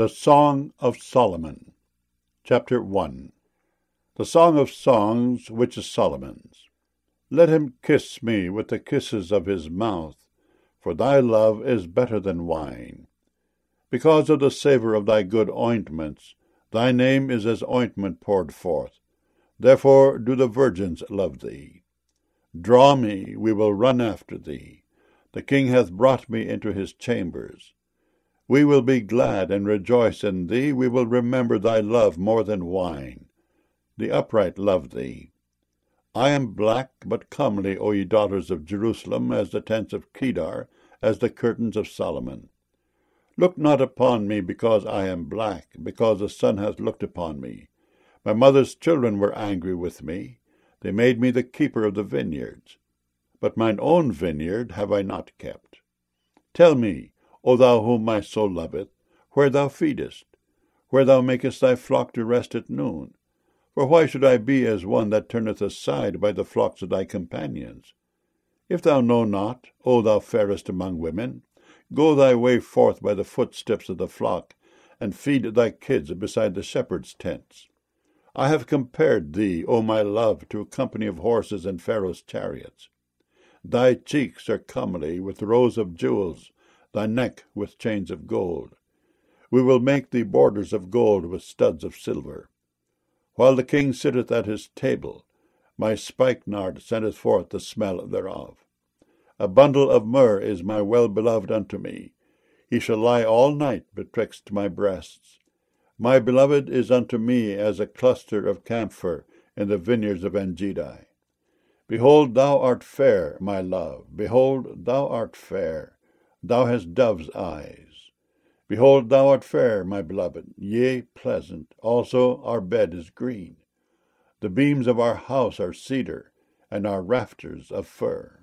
The Song of Solomon. Chapter 1. The Song of Songs, which is Solomon's. Let him kiss me with the kisses of his mouth, for thy love is better than wine. Because of the savour of thy good ointments, thy name is as ointment poured forth. Therefore do the virgins love thee. Draw me, we will run after thee. The king hath brought me into his chambers. We will be glad and rejoice in thee. We will remember thy love more than wine. The upright love thee. I am black, but comely, O ye daughters of Jerusalem, as the tents of Kedar, as the curtains of Solomon. Look not upon me because I am black, because the sun hath looked upon me. My mother's children were angry with me. They made me the keeper of the vineyards. But mine own vineyard have I not kept. Tell me, O thou whom my soul loveth, where thou feedest, where thou makest thy flock to rest at noon. For why should I be as one that turneth aside by the flocks of thy companions? If thou know not, O thou fairest among women, go thy way forth by the footsteps of the flock, and feed thy kids beside the shepherds' tents. I have compared thee, O my love, to a company of horses and Pharaoh's chariots. Thy cheeks are comely with rows of jewels, thy neck with chains of gold. We will make thee borders of gold with studs of silver. While the king sitteth at his table, my spikenard sendeth forth the smell thereof. A bundle of myrrh is my well-beloved unto me. He shall lie all night betwixt my breasts. My beloved is unto me as a cluster of camphor in the vineyards of Engedi. Behold, thou art fair, my love. Behold, thou art fair. Thou hast dove's eyes. Behold, thou art fair, my beloved, yea, pleasant. Also our bed is green. The beams of our house are cedar, and our rafters of fir.